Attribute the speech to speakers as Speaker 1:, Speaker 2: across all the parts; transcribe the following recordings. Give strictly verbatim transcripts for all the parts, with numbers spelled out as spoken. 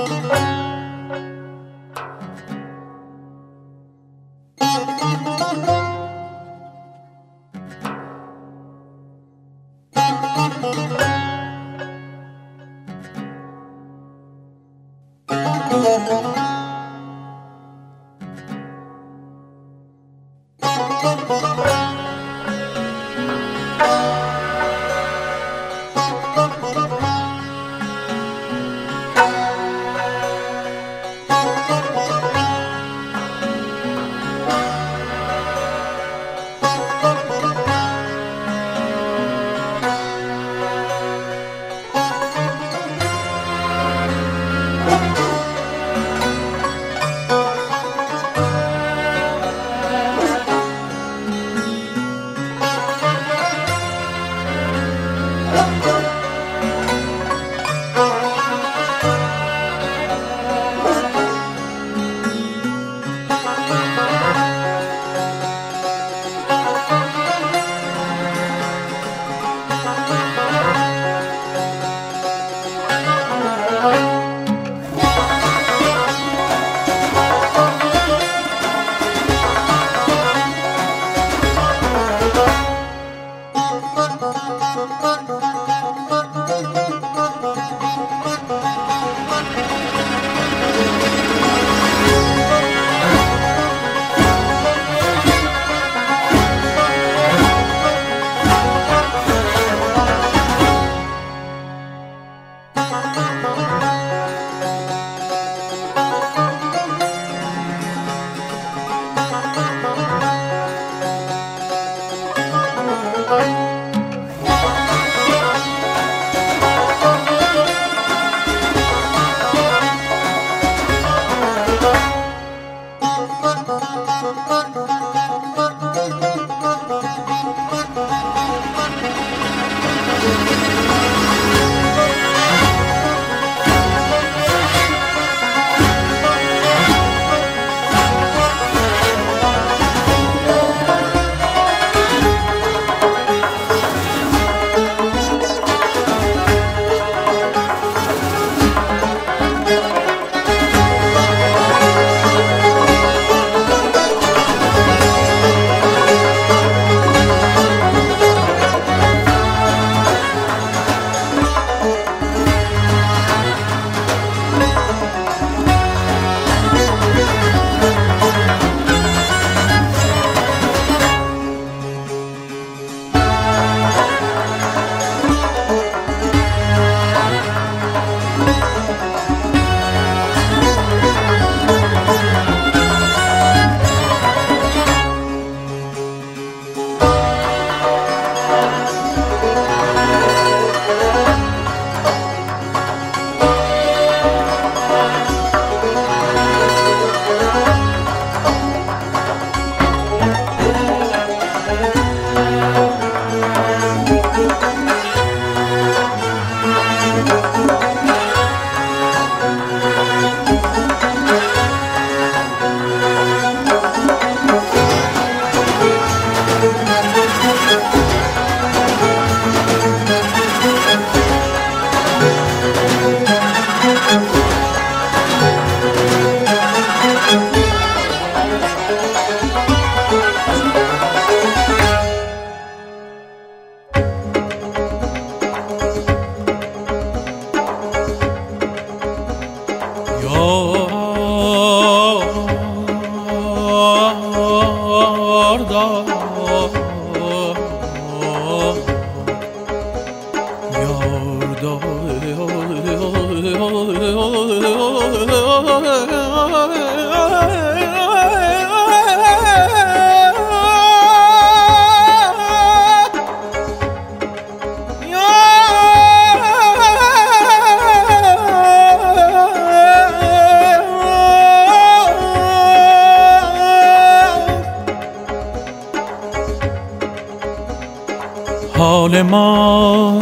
Speaker 1: حال ما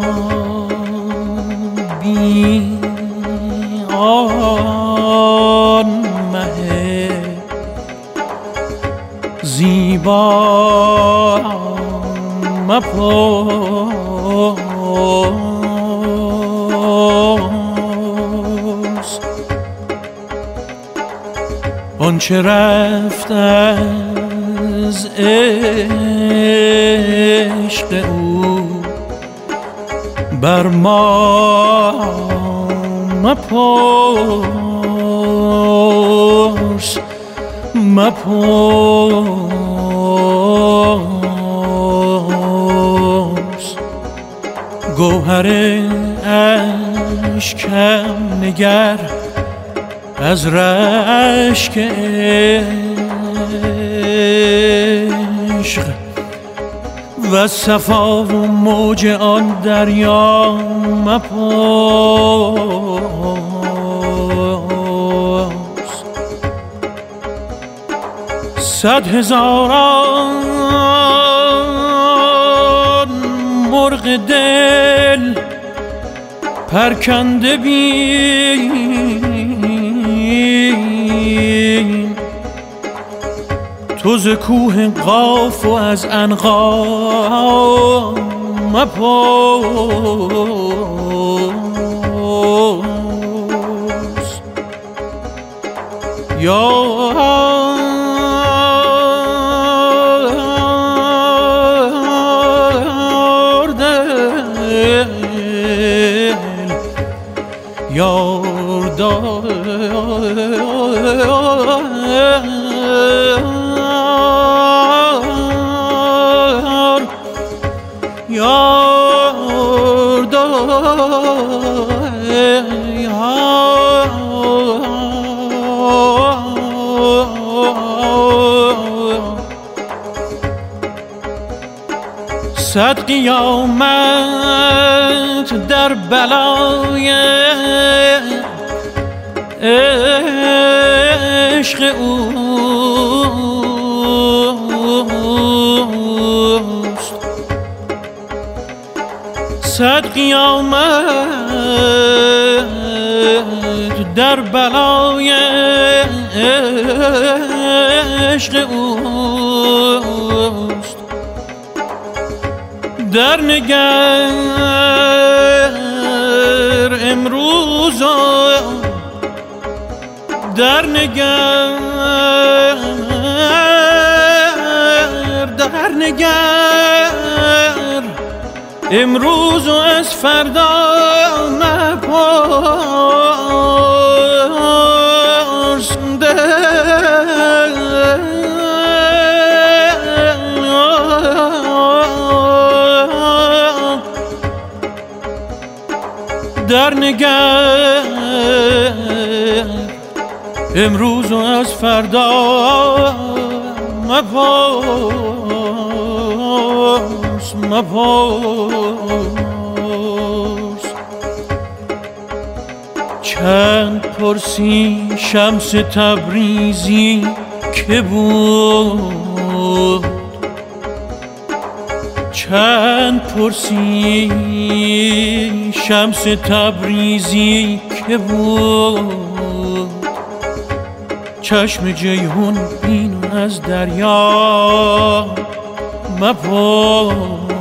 Speaker 1: بی آن مه زیبا مپرس آنچه رفت از عشق او بر ما مپرس مپرس گوهر اشکم نگر از رشک عشق و صفا و موج آن دریا مپرس صد هزاران مرغ دل پرکنده بین تو ز کوه قاف و از عنقا مپرس یار دل یار دل یار صد قیامت در بلای عشق اوست صد قیامت در بلای عشق اوست در نگر امروز در نگر در نگر امروز و از فردا مپرس در نگر امروز و از فردا مپرس مپرس چند پرسی شمس تبریزی که بود چند پرسی شمس تبریزی که بود چشم جیهون بین از دریا مپرس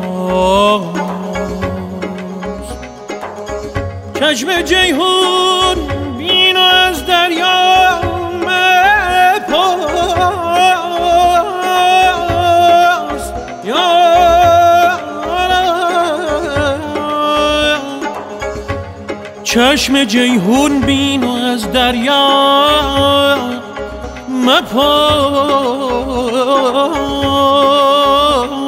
Speaker 1: چشم جیهون بین از دریا مپرس چشم جیهون بین از دریا مپرس